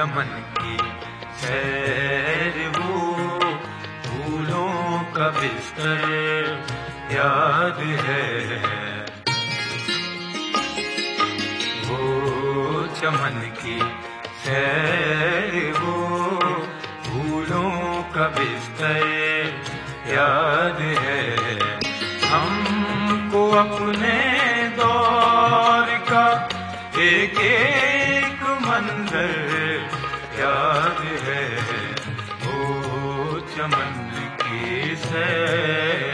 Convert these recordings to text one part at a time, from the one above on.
चमन की सैर, वो फूलों का बिस्तर याद है। वो चमन की सैर, वो फूलों का बिस्तर याद है। हमको अपने दौर का एक एक मंजर याद है। वो चमन की सैर।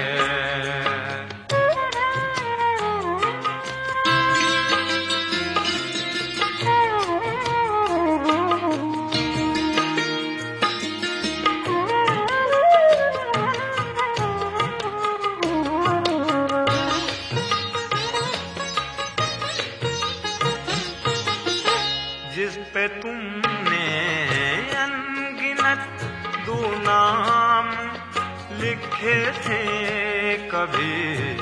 जिस पे तुमने अनगिनत दो नाम लिखे थे कभी,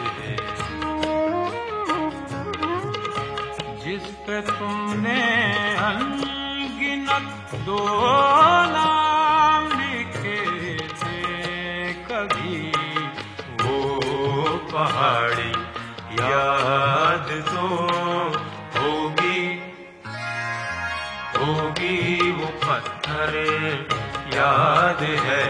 जिस पे तुमने अनगिनत दो नाम लिखे थे कभी, वो पहाड़ी याद तो होगी, वो पत्थर याद है।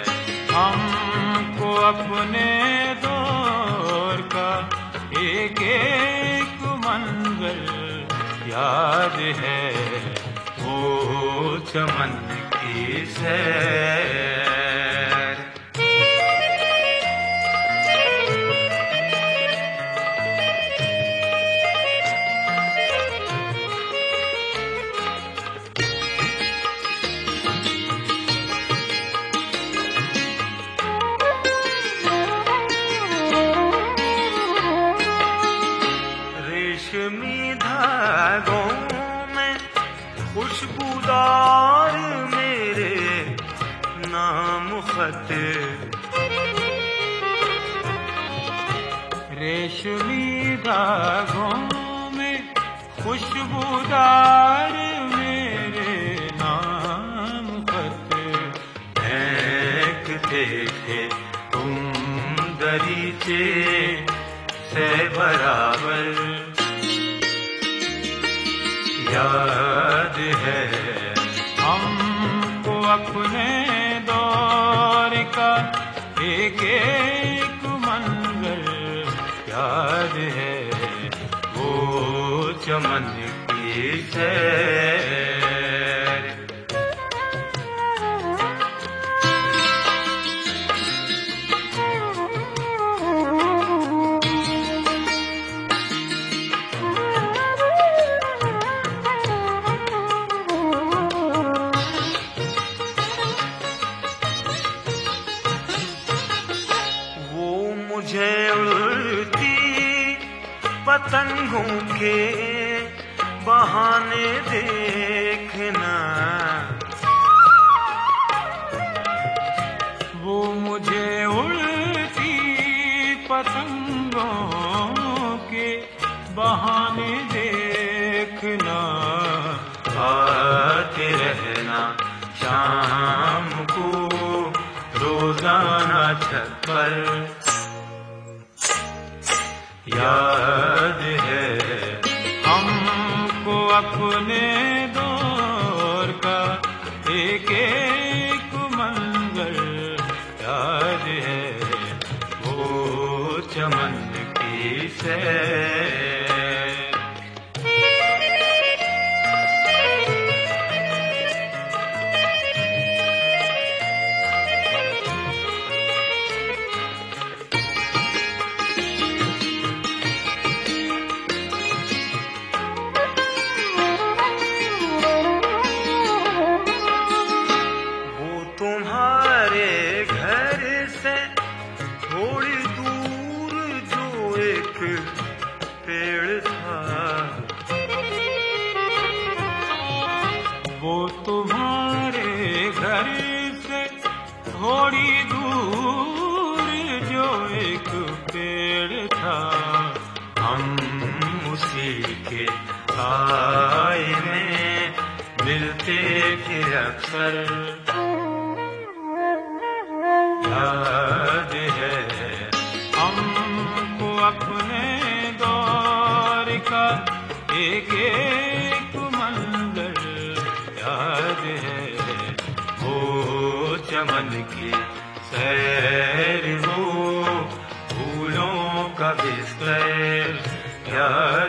हमको अपने दौर का एक एक मंजर याद है। वो चमन की सैर। रेशमी धागों में खुशबूदार मेरे नाम खत, रेशमी धागों में खुशबूदार मेरे नाम खत फेंकते थे तुम दरीचे से बराबर याद है। हमको अपने दौर का एक एक मंजर याद है। वो चमन की सैर। मुझे उड़ती पतंगों के बहाने देखना, वो मुझे उड़ती पतंगों के बहाने देखना। आते रहना शाम को रोजाना छत पर याद है। हमको अपने दौर का एक एक मंजर याद है। वो चमन की सैर। तुम्हारे घर से थोड़ी दूर जो एक पेड़ था, वो तुम्हारे घर से थोड़ी दूर जो एक पेड़ था। हम उसी के साए में मिलते अक्सर याद है हमको अपने दौर का एक एक मंजर याद है। वो चमन की सैर, वो फूलों का बिस्तर याद